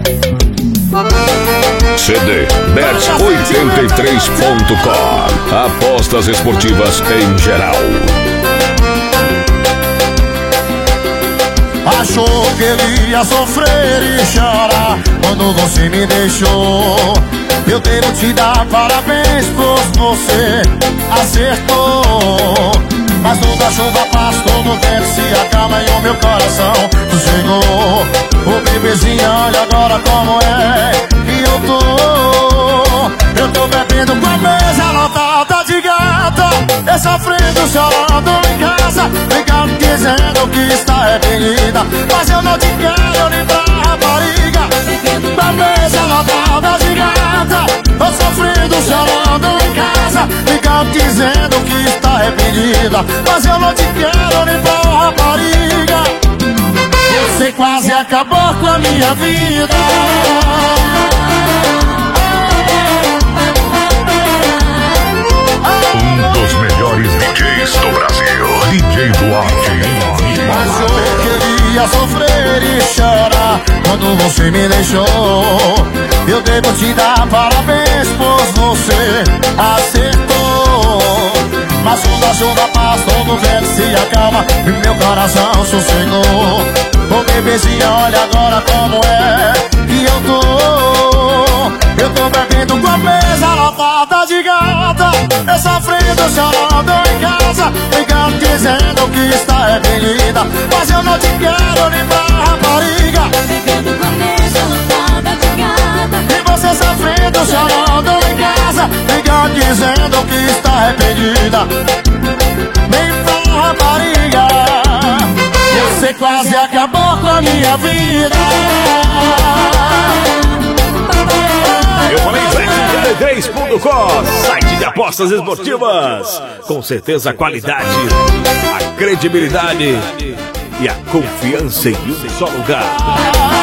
CD Bet83.com. Apostas esportivas em geral. Achou que ele ia sofrer e chorar quando você me deixou. Eu devo te dar parabéns, pois você acertou. Mas toda chuva passa, todo vento se acalma e o meu coração sossegou. Ô bebezinha, olha agora como é que eu tô bebendo com a mesa lotada de gata, e sofrendo, chorando em casa, ligando dizendo que está arrependida. Mas eu não te quero nem pra rapariga. Com a mesa lotada de gata, tô sofrendo, chorando em casa, ligando dizendo que está arrependida. Mas eu não te quero nem pra rapariga. Você quase acabou com a minha vida. Um dos melhores DJs do Brasil, DJ Duarte. Achou que ele ia sofrer e chorar quando você me deixou. Eu devo te dar parabéns, pois você acertou. Mas quando a chuva passa, todo vento se acalma e meu coração sossegou. Ô bebezinha, olha agora como é que eu tô bebendo com a mesa lotada de gata, eu sofrendo, chorando em casa, ligando dizendo que está arrependida. Mas eu não te quero nem pra rapariga. Bebendo com a mesa lotada de gata, E você sofrendo, chorando em casa, ligando dizendo que está arrependida. Nem pra rapariga. Você quase acabou com a minha vida. Eu falei Bet83.com, site de apostas esportivas. Com certeza a qualidade, a credibilidade e a confiança em um só lugar.